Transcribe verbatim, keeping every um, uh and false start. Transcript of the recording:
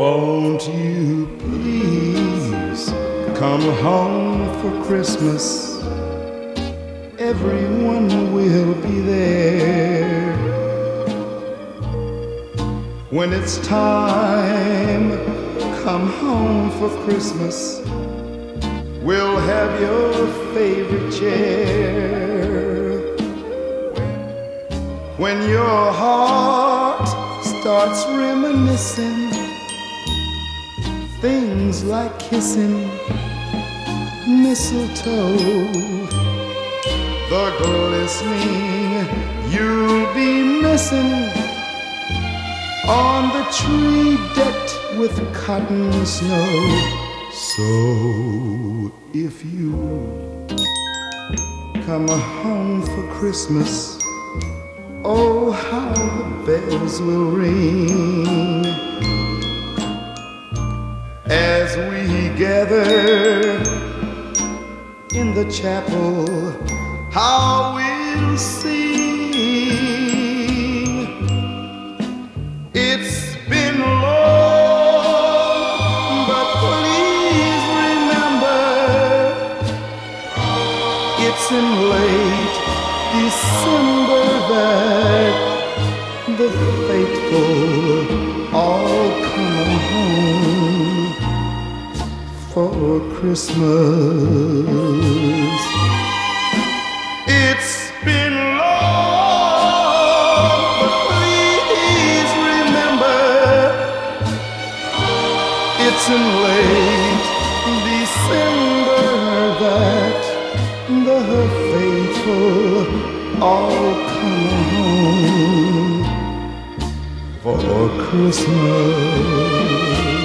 Won't you please come home for Christmas? Everyone will be there. When it's time, come home for Christmas. We'll have your favorite chair. When your heart starts reminiscing things like kissing mistletoe, the glistening you'll be missing on the tree decked with cotton snow. So if you come home for Christmas, oh, how the bells will ring as we gather in the chapel. How we'll sing. It's been long, but please remember, it's in late December that the faithful all come home for Christmas. It's been long, but please remember, it's in late December that the faithful all come home for Christmas.